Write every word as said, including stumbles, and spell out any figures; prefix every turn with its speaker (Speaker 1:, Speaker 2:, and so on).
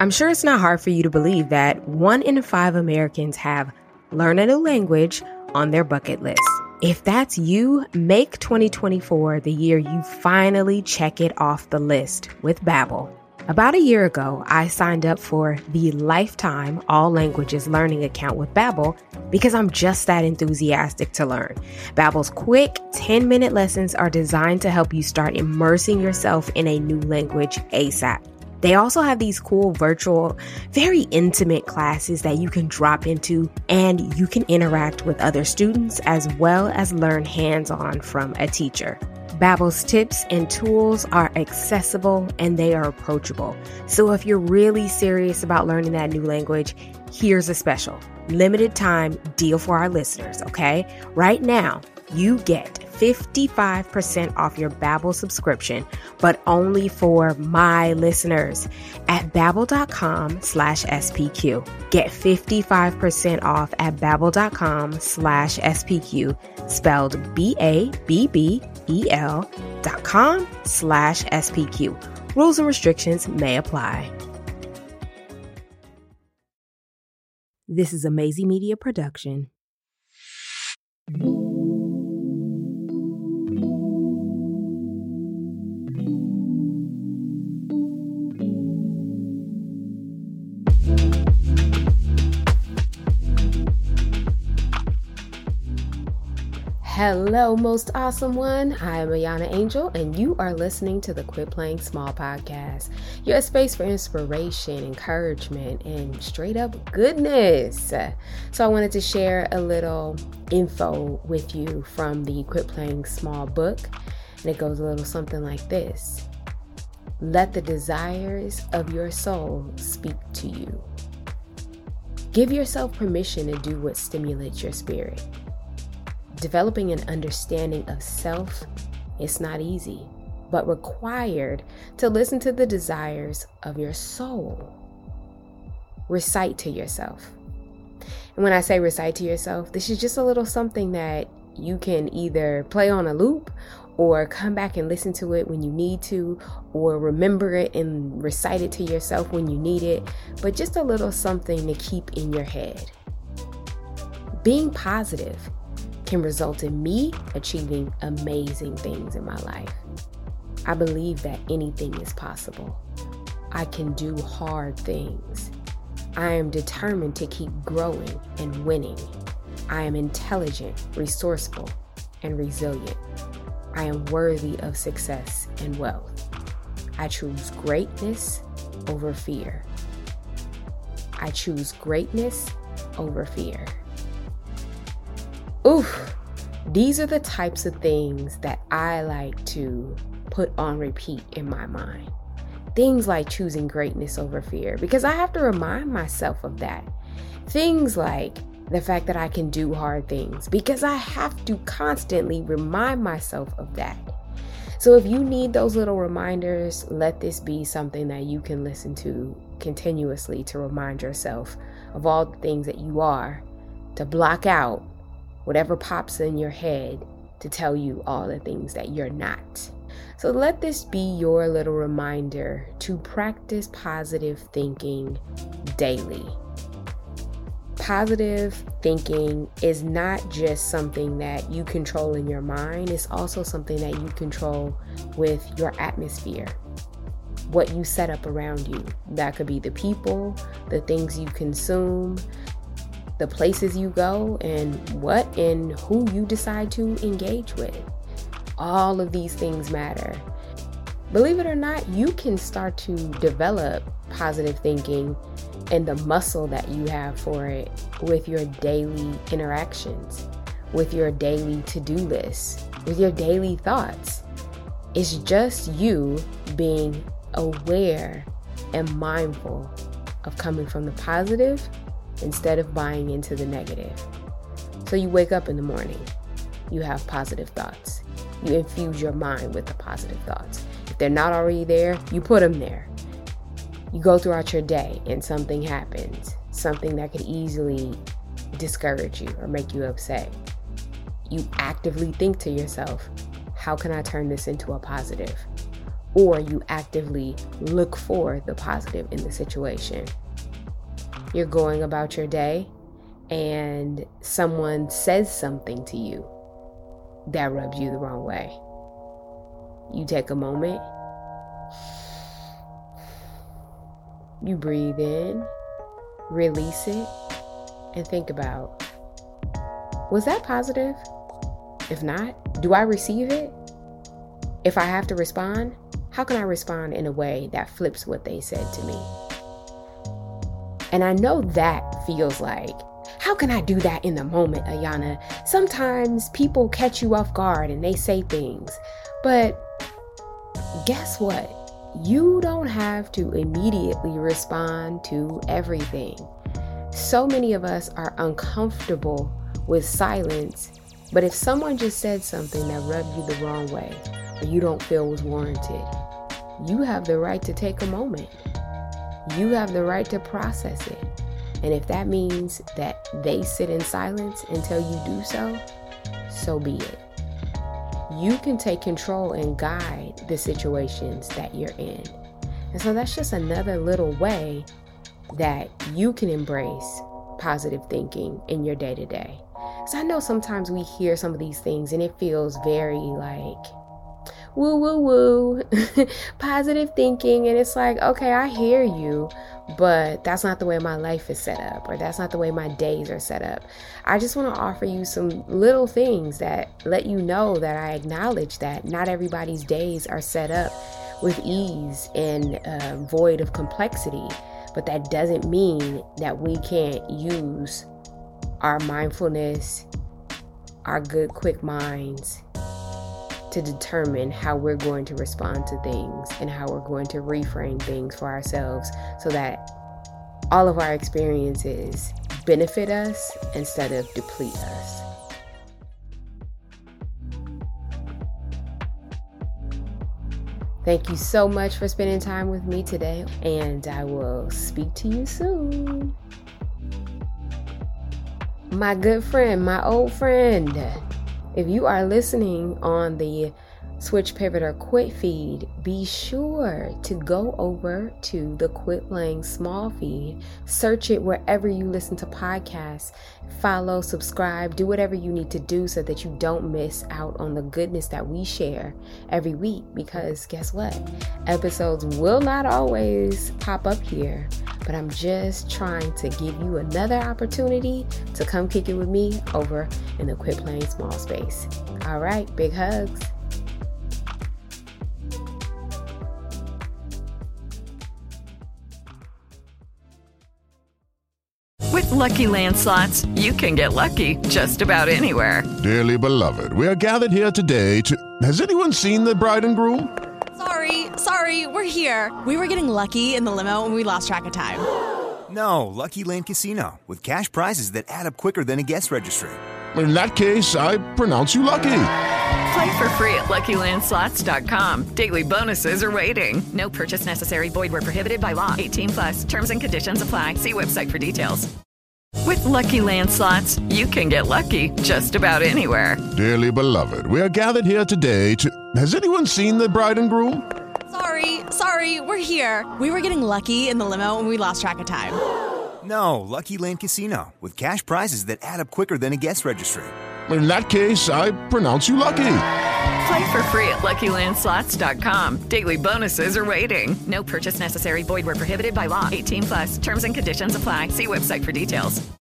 Speaker 1: I'm sure it's not hard for you to believe that one in five Americans have learn a new language on their bucket list. If that's you, make twenty twenty-four the year you finally check it off the list with Babbel. About a year ago, I signed up for the lifetime all languages learning account with Babbel because I'm just that enthusiastic to learn. Babbel's quick ten minute lessons are designed to help you start immersing yourself in a new language ASAP. They also have these cool virtual, very intimate classes that you can drop into, and you can interact with other students as well as learn hands-on from a teacher. Babbel's tips and tools are accessible and they are approachable. So if you're really serious about learning that new language, here's a special limited time deal for our listeners, okay? Right now, you get fifty-five percent off your Babbel subscription, but only for my listeners at babbel.com slash SPQ. Get fifty-five percent off at babbel.com slash SPQ, spelled B A B B E L dot com slash SPQ. Rules and restrictions may apply. This is a Maisie Media production. Hello, most awesome one. I am Ayana Angel, and you are listening to the Quit Playing Small podcast, your space for inspiration, encouragement, and straight up goodness. So I wanted to share a little info with you from the Quit Playing Small book, and it goes a little something like this. Let the desires of your soul speak to you. Give yourself permission to do what stimulates your spirit. Developing an understanding of self is not easy, but required to listen to the desires of your soul. Recite to yourself. And when I say recite to yourself, this is just a little something that you can either play on a loop or come back and listen to it when you need to, or remember it and recite it to yourself when you need it, but just a little something to keep in your head. Being positive can result in me achieving amazing things in my life. I believe that anything is possible. I can do hard things. I am determined to keep growing and winning. I am intelligent, resourceful, and resilient. I am worthy of success and wealth. I choose greatness over fear. I choose greatness over fear. Oof, these are the types of things that I like to put on repeat in my mind. Things like choosing greatness over fear, because I have to remind myself of that. Things like the fact that I can do hard things, because I have to constantly remind myself of that. So if you need those little reminders, let this be something that you can listen to continuously to remind yourself of all the things that you are, to block out whatever pops in your head to tell you all the things that you're not. So let this be your little reminder to practice positive thinking daily. Positive thinking is not just something that you control in your mind, it's also something that you control with your atmosphere, what you set up around you. That could be the people, the things you consume, the places you go, and what and who you decide to engage with. All of these things matter. Believe it or not, you can start to develop positive thinking and the muscle that you have for it with your daily interactions, with your daily to-do list, with your daily thoughts. It's just you being aware and mindful of coming from the positive instead of buying into the negative. So you wake up in the morning, you have positive thoughts. You infuse your mind with the positive thoughts. If they're not already there, you put them there. You go throughout your day and something happens, something that could easily discourage you or make you upset. You actively think to yourself, how can I turn this into a positive? or you actively look for the positive in the situation. You're going about your day and someone says something to you that rubs you the wrong way. You take a moment, you breathe in, release it, and think about, was that positive? If not, do I receive it? If I have to respond, how can I respond in a way that flips what they said to me? And I know that feels like, how can I do that in the moment, Ayana? Sometimes people catch you off guard and they say things, but guess what? You don't have to immediately respond to everything. So many of us are uncomfortable with silence, but if someone just said something that rubbed you the wrong way, or you don't feel was warranted, you have the right to take a moment. You have the right to process it. And if that means that they sit in silence until you do so, so be it. You can take control and guide the situations that you're in. And so that's just another little way that you can embrace positive thinking in your day-to-day. So I know sometimes we hear some of these things and it feels very like, woo, woo, woo, positive thinking. And it's like, okay, I hear you, but that's not the way my life is set up, or that's not the way my days are set up. I just want to offer you some little things that let you know that I acknowledge that not everybody's days are set up with ease and uh, void of complexity, but that doesn't mean that we can't use our mindfulness, our good, quick minds to determine how we're going to respond to things and how we're going to reframe things for ourselves so that all of our experiences benefit us instead of deplete us. Thank you so much for spending time with me today, and I will speak to you soon. My good friend, my old friend, if you are listening on the Switch, Pivot, or Quit feed, be sure to go over to the Quit Playing Small feed, search it wherever you listen to podcasts, follow, subscribe, do whatever you need to do so that you don't miss out on the goodness that we share every week. Because guess what? Episodes will not always pop up here, but I'm just trying to give you another opportunity to come kick it with me over in the Quit Playing Small space. All right, big hugs.
Speaker 2: With Lucky Land Slots, you can get lucky just about anywhere.
Speaker 3: Dearly beloved, we are gathered here today to... Has anyone seen the bride and groom?
Speaker 4: Sorry, sorry, we're here. We were getting lucky in the limo and we lost track of time.
Speaker 5: No, Lucky Land Casino, with cash prizes that add up quicker than a guest registry.
Speaker 3: In that case, I pronounce you lucky.
Speaker 2: Play for free at Lucky Land Slots dot com. Daily bonuses are waiting. No purchase necessary. Void where prohibited by law. eighteen plus. Terms and conditions apply. See website for details. With Lucky Land Slots, you can get lucky just about anywhere.
Speaker 3: Dearly beloved, we are gathered here today to... Has anyone seen the bride and groom?
Speaker 4: Sorry, sorry, we're here. We were getting lucky in the limo and we lost track of time.
Speaker 5: No, Lucky Land Casino, with cash prizes that add up quicker than a guest registry.
Speaker 3: In that case, I pronounce you lucky.
Speaker 2: Play for free at Lucky Land Slots dot com. Daily bonuses are waiting. No purchase necessary. Void where prohibited by law. eighteen plus. Terms and conditions apply. See website for details.